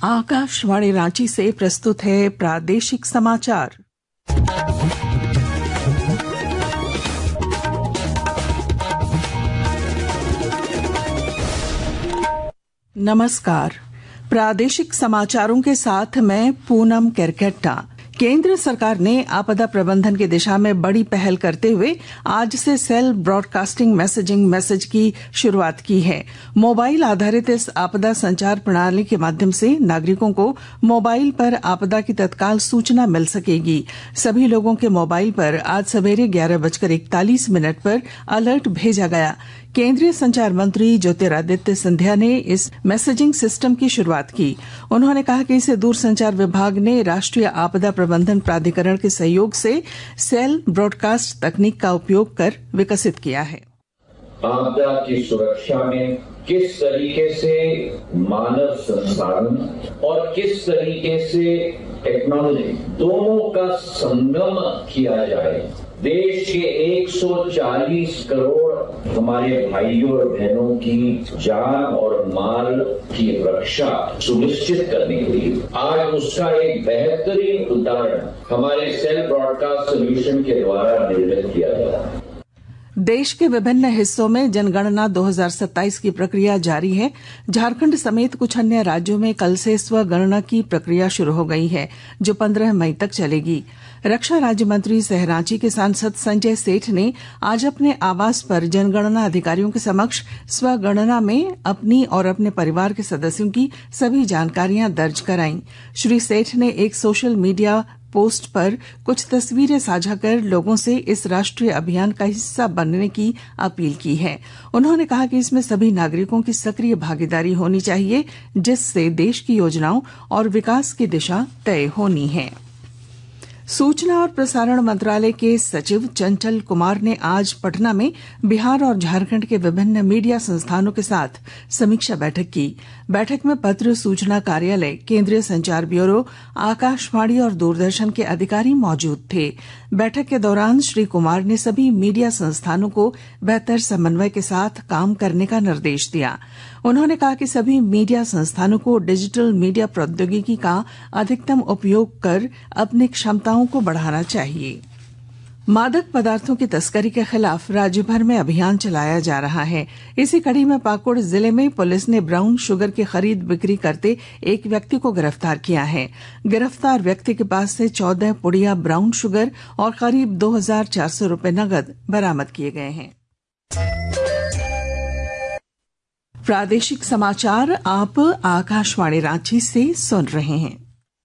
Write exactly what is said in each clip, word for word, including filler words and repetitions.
आकाशवाणी रांची से प्रस्तुत है प्रादेशिक समाचार। नमस्कार, प्रादेशिक समाचारों के साथ मैं पूनम केरकेट्टा। केंद्र सरकार ने आपदा प्रबंधन की दिशा में बड़ी पहल करते हुए आज से सेल ब्रॉडकास्टिंग मैसेजिंग मैसेज की शुरुआत की है। मोबाइल आधारित इस आपदा संचार प्रणाली के माध्यम से नागरिकों को मोबाइल पर आपदा की तत्काल सूचना मिल सकेगी। सभी लोगों के मोबाइल पर आज सवेरे ग्यारह बजकर इकतालीस मिनट पर अलर्ट भेजा गया। केंद्रीय संचार मंत्री ज्योतिरादित्य सिंधिया ने इस मैसेजिंग सिस्टम की शुरुआत की। उन्होंने कहा कि इसे दूरसंचार विभाग ने राष्ट्रीय आपदा प्रबंधन प्राधिकरण के सहयोग से सेल ब्रॉडकास्ट तकनीक का उपयोग कर विकसित किया है। आपदा की सुरक्षा में किस तरीके से मानव संसाधन और किस तरीके से टेक्नोलॉजी दोनों का संगम किया जाए। देश के एक सौ चालीस करोड़ हमारे भाइयों और बहनों की जान और माल की रक्षा सुनिश्चित करने के लिए आज उसका एक बेहतरीन उदाहरण हमारे सेल ब्रॉडकास्ट सोल्यूशन के द्वारा निर्मित किया गया है। देश के विभिन्न हिस्सों में जनगणना दो हज़ार सत्ताईस की प्रक्रिया जारी है। झारखंड समेत कुछ अन्य राज्यों में कल से स्वगणना की प्रक्रिया शुरू हो गई है, जो पंद्रह मई तक चलेगी। रक्षा राज्य मंत्री सह रांची के सांसद संजय सेठ ने आज अपने आवास पर जनगणना अधिकारियों के समक्ष स्वगणना में अपनी और अपने परिवार के सदस्यों की सभी जानकारियां दर्ज कराईं। श्री सेठ ने एक सोशल मीडिया पोस्ट पर कुछ तस्वीरें साझा कर लोगों से इस राष्ट्रीय अभियान का हिस्सा बनने की अपील की है। उन्होंने कहा कि इसमें सभी नागरिकों की सक्रिय भागीदारी होनी चाहिए, जिससे देश की योजनाओं और विकास की दिशा तय होनी है। सूचना और प्रसारण मंत्रालय के सचिव चंचल कुमार ने आज पटना में बिहार और झारखंड के विभिन्न मीडिया संस्थानों के साथ समीक्षा बैठक की। बैठक में पत्र सूचना कार्यालय, केंद्रीय संचार ब्यूरो, आकाशवाणी और दूरदर्शन के अधिकारी मौजूद थे। बैठक के दौरान श्री कुमार ने सभी मीडिया संस्थानों को बेहतर समन्वय के साथ काम करने का निर्देश दिया। उन्होंने कहा कि सभी मीडिया संस्थानों को डिजिटल मीडिया प्रौद्योगिकी का अधिकतम उपयोग कर अपनी क्षमताओं को बढ़ाना चाहिए। मादक पदार्थों की तस्करी के खिलाफ राज्य भर में अभियान चलाया जा रहा है। इसी कड़ी में पाकुड़ जिले में पुलिस ने ब्राउन शुगर की खरीद बिक्री करते एक व्यक्ति को गिरफ्तार किया है। गिरफ्तार व्यक्ति के पास से चौदह पुड़िया ब्राउन शुगर और करीब दो हजार चार सौ रूपये नकद बरामद किए गए हैं। प्रादेशिक समाचार आप आकाशवाणी रांची से सुन रहे हैं।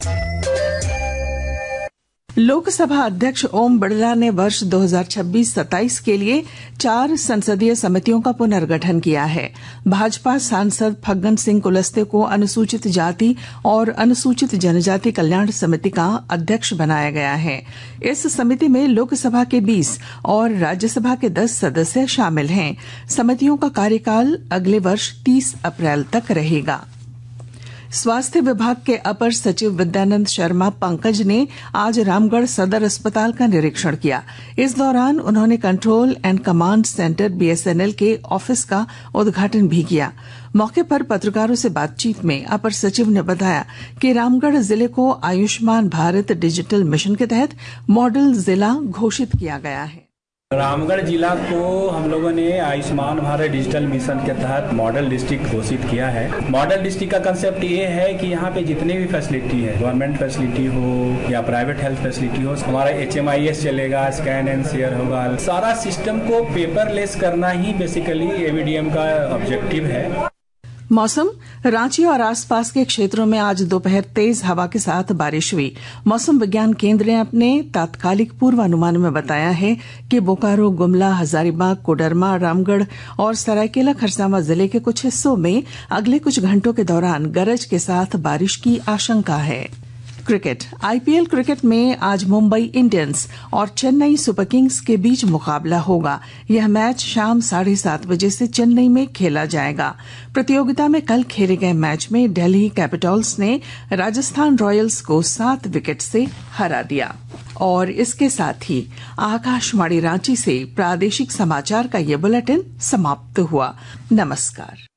लोकसभा अध्यक्ष ओम बिरला ने वर्ष दो हज़ार छब्बीस सत्ताईस के लिए चार संसदीय समितियों का पुनर्गठन किया है। भाजपा सांसद फग्गन सिंह कुलस्ते को अनुसूचित जाति और अनुसूचित जनजाति कल्याण समिति का अध्यक्ष बनाया गया है। इस समिति में लोकसभा के बीस और राज्यसभा के दस सदस्य शामिल हैं। समितियों का कार्यकाल अगले वर्ष तीस अप्रैल तक रहेगा। स्वास्थ्य विभाग के अपर सचिव विद्यानंद शर्मा पंकज ने आज रामगढ़ सदर अस्पताल का निरीक्षण किया। इस दौरान उन्होंने control and command centre BSNL के ऑफिस का उद्घाटन भी किया। मौके पर पत्रकारों से बातचीत में अपर सचिव ने बताया कि रामगढ़ जिले को आयुष्मान भारत डिजिटल मिशन के तहत मॉडल जिला घोषित किया गया है। रामगढ़ जिला को हम लोगों ने आयुष्मान भारत डिजिटल मिशन के तहत मॉडल डिस्ट्रिक्ट घोषित किया है। मॉडल डिस्ट्रिक्ट का कंसेप्ट ये है कि यहाँ पे जितने भी फैसिलिटी है, गवर्नमेंट फैसिलिटी हो या प्राइवेट हेल्थ फैसिलिटी हो, हमारा एच एम आई एस चलेगा, स्कैन एंड शेयर होगा। सारा सिस्टम को पेपरलेस करना ही basically A V D M का ऑब्जेक्टिव है। मौसम। रांची और आसपास के क्षेत्रों में आज दोपहर तेज हवा के साथ बारिश हुई। मौसम विज्ञान केंद्र ने अपने तात्कालिक पूर्वानुमान में बताया है कि बोकारो, गुमला, हजारीबाग, कोडरमा, रामगढ़ और सरायकेला खरसावां जिले के कुछ हिस्सों में अगले कुछ घंटों के दौरान गरज के साथ बारिश की आशंका है। क्रिकेट। आईपीएल क्रिकेट में आज मुंबई इंडियंस और चेन्नई सुपर किंग्स के बीच मुकाबला होगा। यह मैच शाम साढ़े सात बजे से चेन्नई में खेला जाएगा। प्रतियोगिता में कल खेले गए मैच में दिल्ली कैपिटल्स ने राजस्थान रॉयल्स को सात विकेट से हरा दिया। और इसके साथ ही आकाशवाणी रांची से प्रादेशिक समाचार का ये बुलेटिन समाप्त हुआ। नमस्कार।